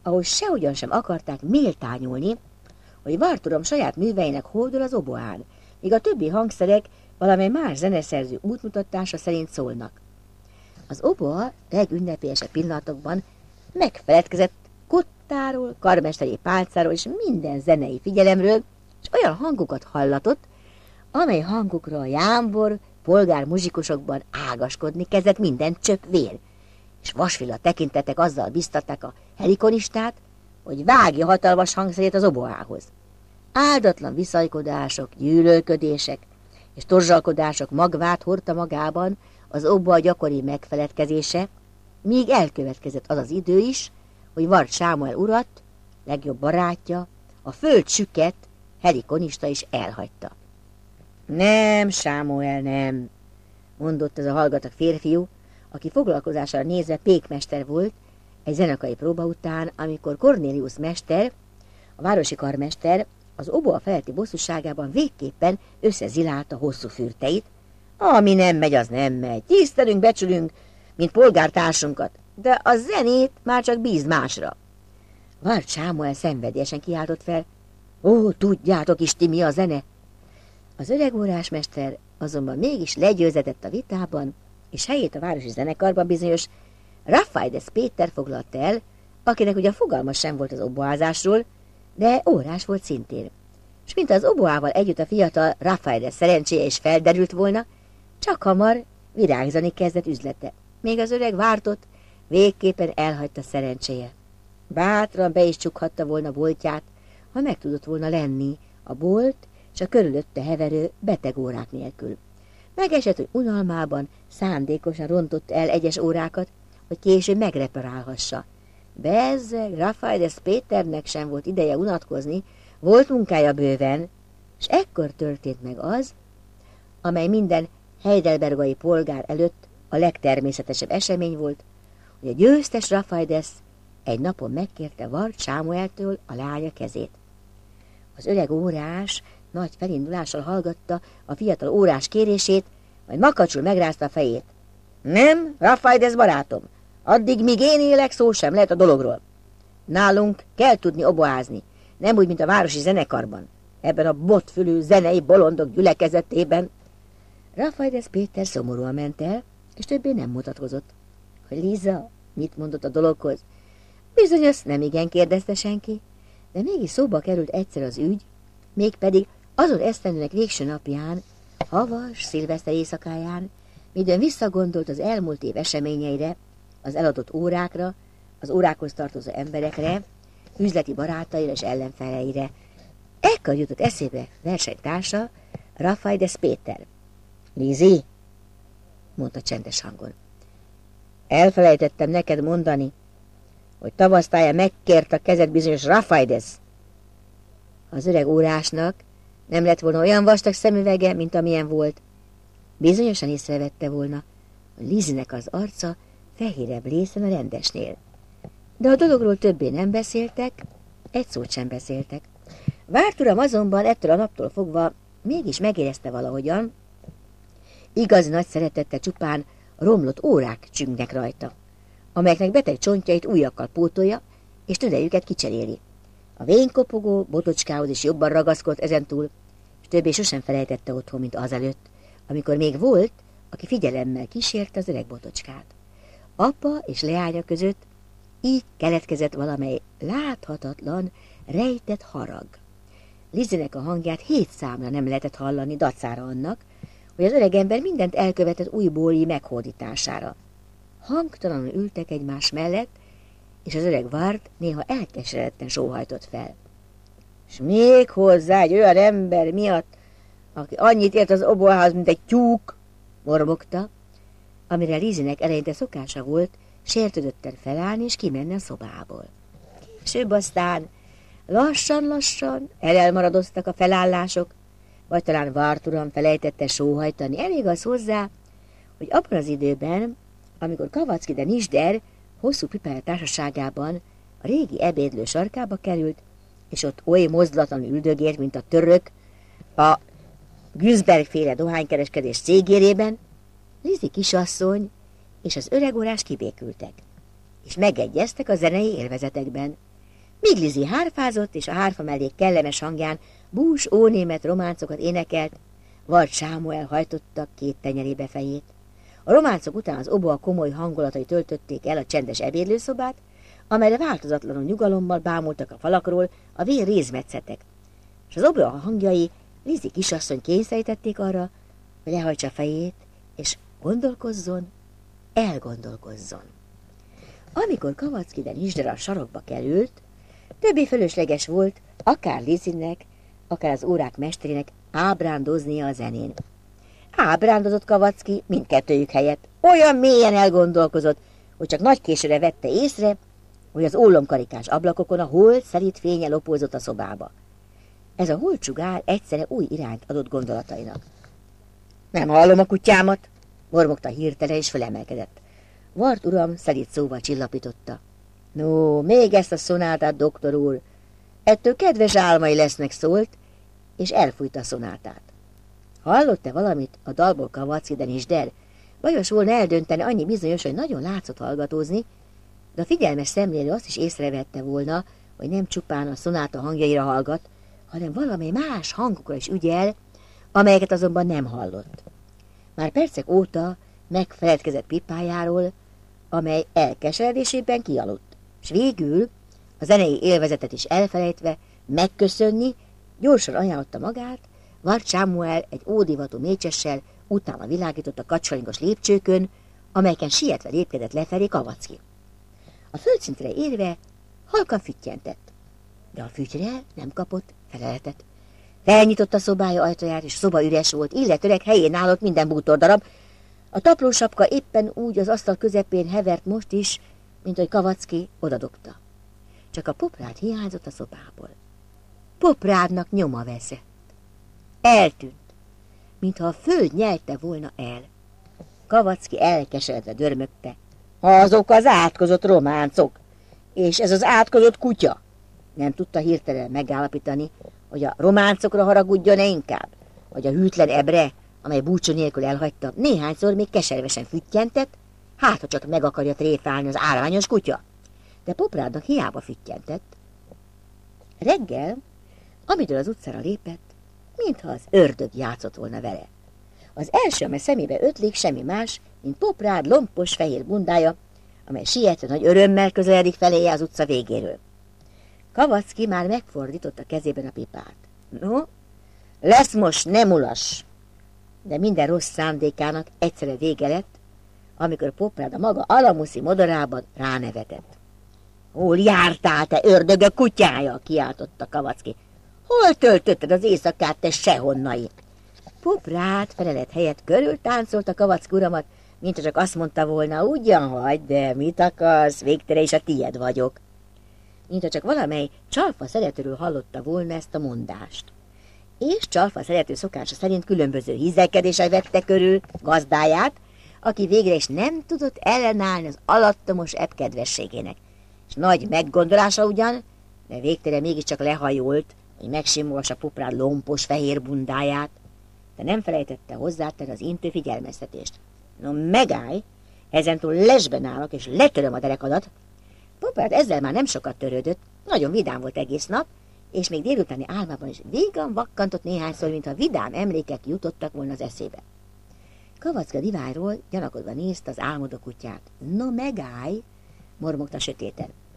ahogy sehogyan sem akarták méltányolni, hogy Varturam saját műveinek hódol az oboán, míg a többi hangszerek valamely más zeneszerző útmutatása szerint szólnak. Az oboa legünnepélyesebb pillanatokban megfeledkezett kottáról, karmesteri pálcáról és minden zenei figyelemről, és olyan hangokat hallatott, amely hangokra a jámbor polgár muzsikusokban ágaskodni kezdett minden csöpp vér, és vasvilla tekintetek azzal biztatták a helikonistát, hogy vágja hatalmas hangszerét az oboához. Áldatlan viszajkodások, gyűlölködések és torzsalkodások magvát hordta magában az oboa gyakori megfeledkezése, míg elkövetkezett az az idő is, hogy Vard Sámuel urat, legjobb barátja, a föld süket helikonista is elhagyta. Nem, Sámuel, nem, mondott ez a hallgatag férfiú, aki foglalkozására nézve pékmester volt egy zenekai próba után, amikor Cornelius mester, a városi karmester, az oboa feletti bosszúságában végképpen összezilálta hosszú fürteit. Ami nem megy, az nem megy. Tisztelünk, becsülünk, mint polgártársunkat, de a zenét már csak bízd másra. Vard Sámuel szenvedélyesen kiáltott fel. Ó, tudjátok is ti, mi a zene? Az öreg órásmester azonban mégis legyőzedett a vitában, és helyét a városi zenekarban bizonyos Raffaides Péter foglalta el, akinek ugye fogalma sem volt az oboázásról, de órás volt szintén. És mint az oboával együtt a fiatal Raffaides szerencséje is felderült volna, csak hamar virágzani kezdett üzlete. Még az öreg Vardot végképpen elhagyta szerencséje. Bátran be is csukhatta volna boltját, ha meg tudott volna lenni a bolt és a körülötte heverő beteg órák nélkül. Megesett, hogy unalmában szándékosan rontott el egyes órákat, hogy később megreparálhassa. Bezzeg Raffaides Péternek sem volt ideje unatkozni, volt munkája bőven, és ekkor történt meg az, amely minden heidelbergai polgár előtt a legtermészetesebb esemény volt, hogy a győztes Raffaides egy napon megkérte Vard Sámueltől a lánya kezét. Az öreg órás nagy felindulással hallgatta a fiatal órás kérését, majd makacsul megrázta a fejét. Nem, Raffaides barátom, addig, míg én élek, szó sem lehet a dologról. Nálunk kell tudni oboázni, nem úgy, mint a városi zenekarban, ebben a botfülű zenei bolondok gyülekezetében. Raffaides Péter szomorúan ment el, és többé nem mutatkozott. Hogy Liza mit mondott a dologhoz? Bizony azt nem igen kérdezte senki, de mégis szóba került egyszer az ügy, mégpedig azon esztendőnek végső napján, havas, szilveszter éjszakáján, midőn visszagondolt az elmúlt év eseményeire, az eladott órákra, az órákhoz tartozó emberekre, üzleti barátaira és ellenfeleire. Ekkor jutott eszébe versenytársa, Raffaides Péter. Lizi, mondta csendes hangon. Elfelejtettem neked mondani, hogy tavasztáján megkért a kezed bizonyos Raffaides. Az öreg órásnak nem lett volna olyan vastag szemüvege, mint amilyen volt. Bizonyosan észrevette volna, hogy Lizinek az arca fehérebb részen a rendesnél. De a dologról többé nem beszéltek, egy szót sem beszéltek. Várt uram azonban ettől a naptól fogva mégis megérezte valahogyan, igazi nagy szeretettel csupán romlott órák csüngnek rajta, amelyeknek beteg csontjait újakkal pótolja, és tüdejüket kicseréli. A vénykopogó botocskához is jobban ragaszkodt ezentúl, és többé sosem felejtette otthon, mint azelőtt, amikor még volt, aki figyelemmel kísérte az öreg botocskát. Apa és leánya között így keletkezett valamely láthatatlan, rejtett harag. Lizinek a hangját 7 számra nem lehetett hallani dacára annak, hogy az öregember mindent elkövetett új bóli meghódítására. Hangtalanul ültek egymás mellett, és az öreg Vard néha elkeseredetten sóhajtott fel. És még hozzá egy olyan ember miatt, aki annyit ért az oboához, mint egy tyúk, mormogta, amire Lizinek eleinte szokása volt sértődötten felállni és kimenni a szobából. Később aztán lassan-lassan elmaradoztak a felállások, vagy talán Vard uram felejtette sóhajtani. Elég az hozzá, hogy abban az időben, amikor Kavacki de Nisder hosszú pipája társaságában a régi ebédlő sarkába került, és ott oly mozdulatlanul üldögélt, mint a török, a Günzberg-féle dohánykereskedés cégérében, Lizi kisasszony és az öreg órás kibékültek, és megegyeztek a zenei élvezetekben. míg Lizi hárfázott, és a hárfa mellé kellemes hangján bús ónémet románcokat énekelt, Vard Sámuel hajtotta két tenyerébe fejét. A románcok után az oboa komoly hangulatai töltötték el a csendes ebédlőszobát, amelyre változatlanul nyugalommal bámultak a falakról a vér rézmetszetek, és az oboa hangjai Lizi kisasszony kényszerítették arra, hogy lehajtsa fejét, és gondolkozzon, elgondolkozzon. Amikor Kavacki de Nisder a sarokba került, többé fölösleges volt akár Lizinek, akár az órák mesterének ábrándoznia a zenén. Ábrándozott Kavacki mindkettőjük helyett, olyan mélyen elgondolkozott, hogy csak nagy későre vette észre, hogy az ólomkarikás ablakokon a hold szelíd fénye lopózott a szobába. Ez a holdsugár egyszerre új irányt adott gondolatainak. Nem hallom a kutyámat, mormogta hirtelen és fölemelkedett. Vard uram szelíd szóval csillapította. No, még ezt a szonátát, doktor úr, ettől kedves álmai lesznek, szólt, és elfújta a szonátát. Hallott-e valamit a dalból Kavacki de Nisder? Vajos volna eldönteni, annyi bizonyos, hogy nagyon látszott hallgatózni, de a figyelmes szemlélő azt is észrevette volna, hogy nem csupán a szonáta hangjaira hallgat, hanem valami más hangokra is ügyel, amelyeket azonban nem hallott. Már percek óta megfeledkezett pipájáról, amely elkeseredésében kialudt, s végül, a zenei élvezetet is elfelejtve, megköszönni, gyorsan ajánlotta magát, Vard Sámuel egy ódivatú mécsessel utána világított a kacsalingos lépcsőkön, amelyeken sietve lépkedett lefelé Kavacki. A földszintre érve halkan füttyentett, de a fütyre nem kapott feleletet. Felnyitotta a szobája ajtaját, és szoba üres volt, illetőleg helyén állott minden bútordarab. A taplósapka éppen úgy az asztal közepén hevert most is, mint hogy Kavacki odadobta. Csak a poprád hiányzott a szobából. Poprádnak nyoma veszett. Eltűnt, mintha a föld nyelte volna el. Kavacki elkeseredve dörmögte. Azok az átkozott románcok, és ez az átkozott kutya. Nem tudta hirtelen megállapítani, hogy a románcokra haragudjon-e inkább, vagy a hűtlen ebre, amely búcsú nélkül elhagyta, néhányszor még keservesen füttyentett, hát ha csak meg akarja tréfálni az árványos kutya. De Poprádnak hiába füttyentett. Reggel, amitől az utcára lépett, mintha az ördög játszott volna vele. Az első, amely szemébe ötlik, semmi más, mint Poprád lompos fehér bundája, amely sietve nagy örömmel közeledik feléje az utca végéről. Kavacki már megfordította kezében a pipát. No, lesz most, nem ulas! De minden rossz szándékának egyszerre vége lett, amikor Poprád a maga alamuszi modorában ránevetett. Hol jártál, te ördögök kutyája? Kiáltotta Kavacki. Hol töltötted az éjszakát, te sehonnai? Poprád felelet helyett körül táncolta Kavacki uramat, mint csak azt mondta volna, ugyan hagyd, de mit akarsz, végtére is a tied vagyok. Mint csak valamely csalfa szeretőről hallotta volna ezt a mondást. És csalfa szerető szokása szerint különböző hízelkedések vette körül gazdáját, aki végre is nem tudott ellenállni az alattomos ebb kedvességének. És nagy meggondolása ugyan, de végtére mégiscsak lehajolt, hogy megsimolsa Poprád lompos fehér bundáját, de nem felejtette hozzátenni az intő figyelmeztetést. No, megállj, ezentúl lesben állok, és letöröm a derekadat. Poprád ezzel már nem sokat törődött, nagyon vidám volt egész nap, és még délutáni álmában is vígan vakkantott néhányszor, mintha vidám emlékek jutottak volna az eszébe. Kavacki divájról gyanakodva nézte az álmodó kutyát. No, megállj, mormogta sötéten.